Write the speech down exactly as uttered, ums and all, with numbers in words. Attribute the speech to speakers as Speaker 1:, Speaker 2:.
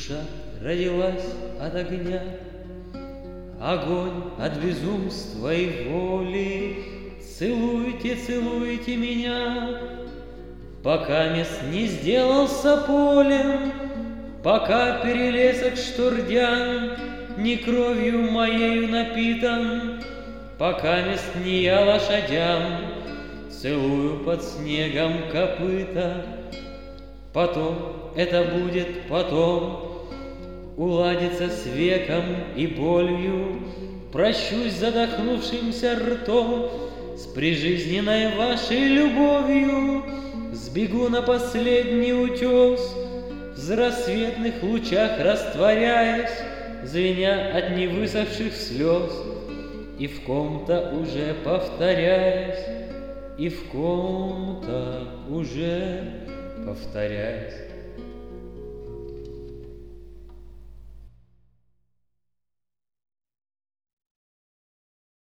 Speaker 1: Душа родилась от огня, огонь от безумства и воли. Целуйте, целуйте меня, пока мест не сделался полем, пока перелесок штурдян не кровью моею напитан, пока мест не я лошадям целую под снегом копыта. Потом, это будет потом, уладится с веком и болью, прощусь задохнувшимся ртом с прижизненной вашей любовью, сбегу на последний утес, в рассветных лучах растворяясь, звеня от невысохших слез, и в ком-то уже повторяясь, и в ком-то уже повторяясь.